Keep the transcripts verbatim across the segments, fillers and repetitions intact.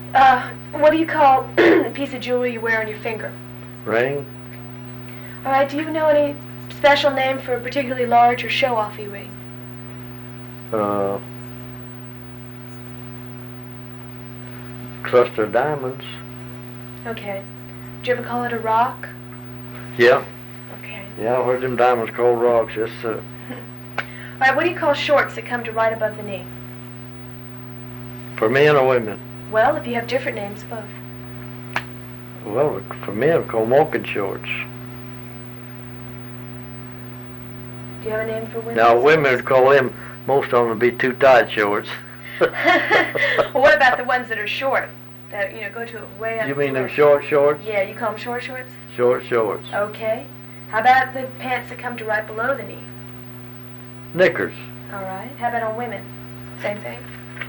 Uh, what do you call a piece of jewelry you wear on your finger? Ring? All right, do you know any special name for a particularly large or show-offy ring? Uh, cluster of diamonds. Okay. Did you ever call it a rock? Yeah. Okay. Yeah, I heard them diamonds called rocks, yes, sir. All right, what do you call shorts that come to right above the knee? For men or women? Well, if you have different names, both. Well, for men, call walking shorts. Do you have a name for women? Now, women would call them, most of them would be too tight shorts. Well, what about the ones that are short? That, you know, go to way up. You mean to them where- short shorts? Yeah, you call them short shorts? Short shorts. Okay. How about the pants that come to right below the knee? Knickers. All right. How about on women? Same thing?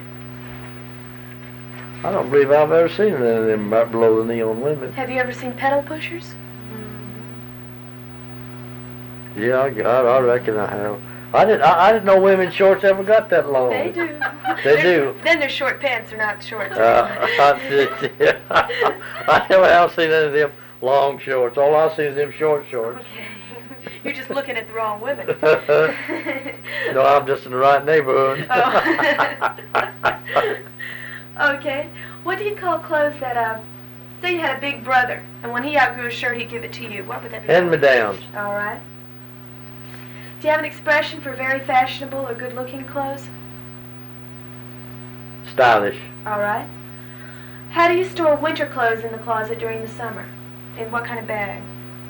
I don't believe I've ever seen any of them right below the knee on women. Have you ever seen pedal pushers? Yeah, I, I, I reckon I have. I didn't. I, I didn't know women's shorts ever got that long. They do. They They're- do. Then they're short pants, they're not shorts. Uh, I, I never have seen any of them long shorts. All I've seen is them short shorts. Okay. You're just looking at the wrong women. No, I'm just in the right neighborhood. Oh. Okay. What do you call clothes that, uh, say you had a big brother, and when he outgrew a shirt, he'd give it to you. What would that be? Hand-me-downs. All right. Do you have an expression for very fashionable or good-looking clothes? Stylish. All right. How do you store winter clothes in the closet during the summer? In what kind of bag?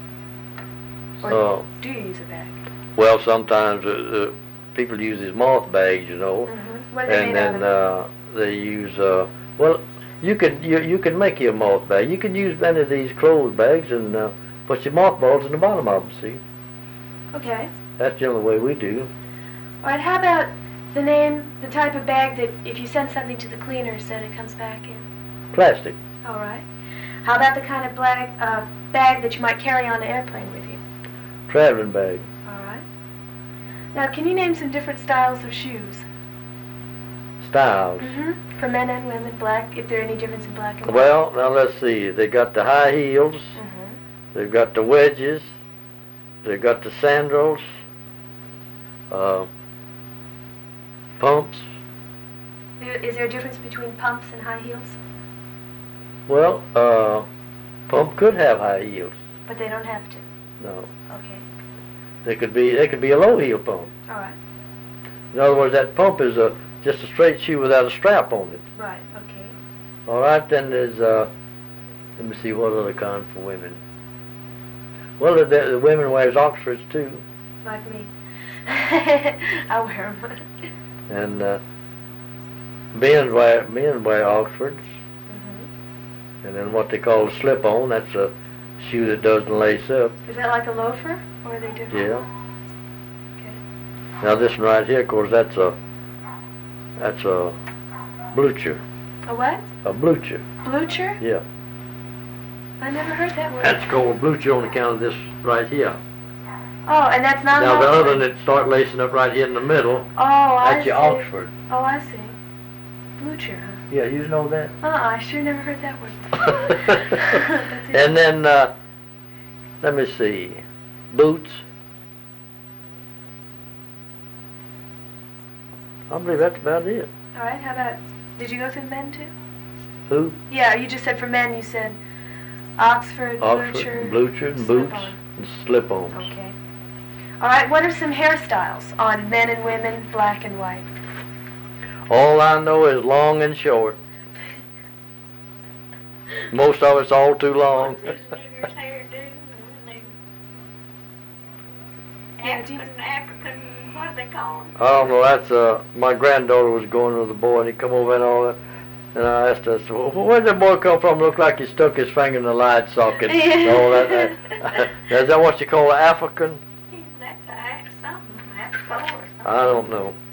Or Oh. do you use a bag? Well, sometimes uh, uh, people use these moth bags, you know, Mm-hmm. What are they and made out then of? uh, they use. Uh, well, you could you you can make you a moth bag. You can use many of these clothes bags and uh, put your mothballs in the bottom of them. See, Okay. that's the only way we do. All right. How about the name, the type of bag that if you send something to the cleaners, that it comes back in? Plastic. All right. How about the kind of bag, uh, bag that you might carry on the airplane with you? Traveling bag. All right. Now, can you name some different styles of shoes? Styles. Mm-hmm. For men and women, black, if there are any difference in black and white. Well, now let's see. They got the high heels. Mm-hmm. They've got the wedges. They've got the sandals. Uh, pumps. Is there a difference between pumps and high heels? Well, uh, pump could have high heels. But they don't have to. No, Okay. they could be. They could be a low heel pump. All right. In other words, that pump is a just a straight shoe without a strap on it. Right. Okay. All right, then there's. Uh, let me see what other kind for women. Well, the, the women wears Oxfords too, Like me. I wear them. and uh, men wear men wear Oxfords, Mm-hmm. and then what they call a slip-on. That's a shoe that doesn't lace up. Is that like a loafer, or are they different? Yeah. Okay. Now this one right here, of course, that's a that's a blucher. A what? A blucher. Blucher? Yeah. I never heard that word. That's called a blucher on account of this right here. Oh, and that's not Now an the Oxford. other one that start lacing up right here in the middle, Oh, I that's see. your Oxford. Oh, I see. Blucher, huh? Yeah, you know that. Uh-uh, I sure never heard that word before. That's it. And then uh, let me see, boots. I believe that's about it. All right, how about, did you go through men too? Who? Yeah, you just said for men, you said Oxford, Oxford, Blucher, blucher, and boots, slip-on. and slip-ons. Okay. All right, what are some hairstyles on men and women, black and white? All I know is long and short. Most of it's all too long. Nigger's hair do, and the Yeah, do you- African, African, what do they call them? I don't know. That's uh, my granddaughter was going with a boy, and he come over and all that. And I asked her, I said, well, where'd that boy come from? Looked like he stuck his finger in the light socket. And all that. Is that what you call an African? That's a, something, that's color or something. I don't know.